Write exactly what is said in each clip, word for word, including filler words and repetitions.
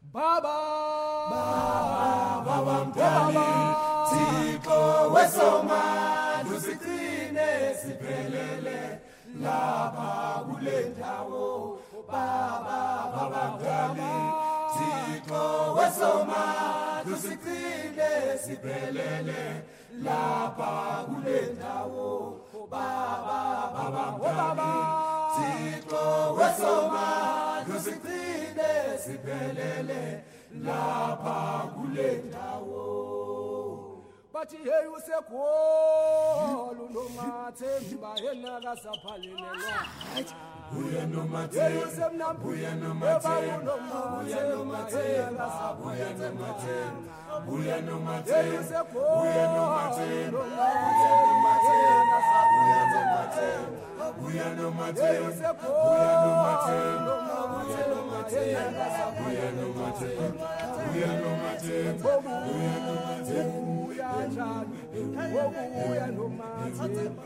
Baba, Baba, Baba mdali, Tiko wesoma, lusikrine siphelele, laba kulendawo. Baba, Baba mdali, Tiko wesoma, lusikrine siphelele, laba kulendawo. Baba, Baba mdali, Tiko wesoma, lusikrine siphelele, laba kulendawo. Bathi hey usekhona unomathemba yena kasaphalile la. Uya nomathemba, usemnambu uya nomathemba, uya nomathemba, uya nomathemba, uya nomathemba, uya uya nomathemba, uya nomathemba, uya nomathemba, uya nomathemba, uya nomathemba, uya nomathemba. Uya nomathemba,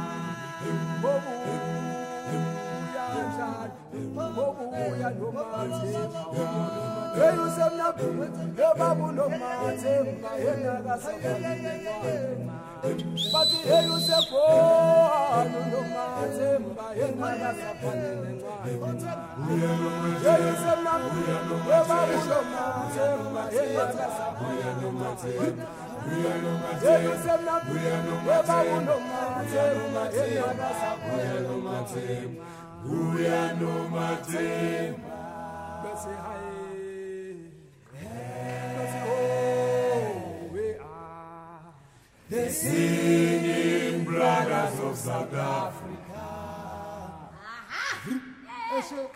uya nomathemba. Hey usemnambu, ebabu nomathemba yena kasaphalile. Bathi hey usekhona unomathemba yena kasaphalile. Hey usemnambu, ebabu nomathemba yena kasaphalile. Uya nomathemba, uya nomathemba, uya nomathemba, uya nomathemba. Bese hayi, bese oh we are the singing brothers of South Africa. Esho